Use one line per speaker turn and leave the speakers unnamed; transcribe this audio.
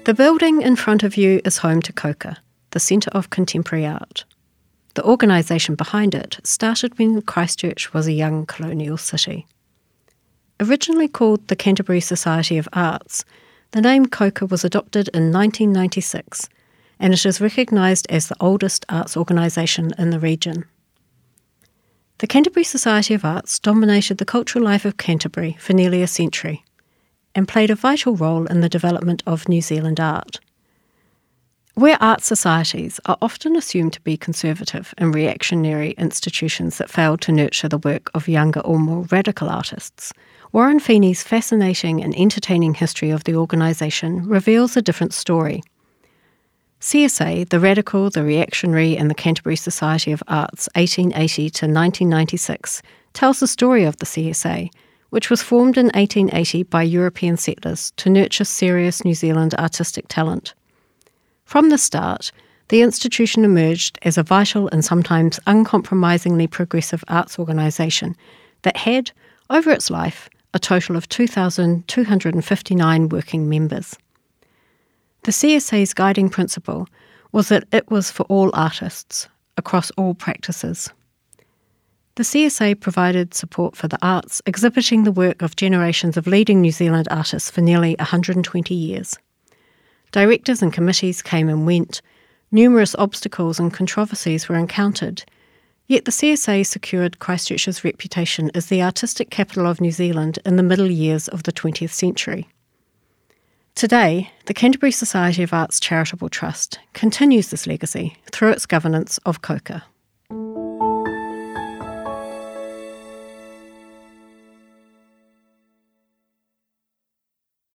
The building in front of you is home to COCA, the Centre of Contemporary Art. The organisation behind it started when Christchurch was a young colonial city. Originally called the Canterbury Society of Arts, the name COCA was adopted in 1996, and it is recognised as the oldest arts organisation in the region. The Canterbury Society of Arts dominated the cultural life of Canterbury for nearly a century, and played a vital role in the development of New Zealand art. Where art societies are often assumed to be conservative and reactionary institutions that failed to nurture the work of younger or more radical artists, Warren Feeney's fascinating and entertaining history of the organisation reveals a different story. CSA, the Radical, the Reactionary and the Canterbury Society of Arts 1880 to 1996 tells the story of the CSA, which was formed in 1880 by European settlers to nurture serious New Zealand artistic talent. From the start, the institution emerged as a vital and sometimes uncompromisingly progressive arts organisation that had, over its life, a total of 2,259 working members. The CSA's guiding principle was that it was for all artists, across all practices. The CSA provided support for the arts, exhibiting the work of generations of leading New Zealand artists for nearly 120 years. Directors and committees came and went, numerous obstacles and controversies were encountered, yet the CSA secured Christchurch's reputation as the artistic capital of New Zealand in the middle years of the 20th century. Today, the Canterbury Society of Arts Charitable Trust continues this legacy through its governance of COCA.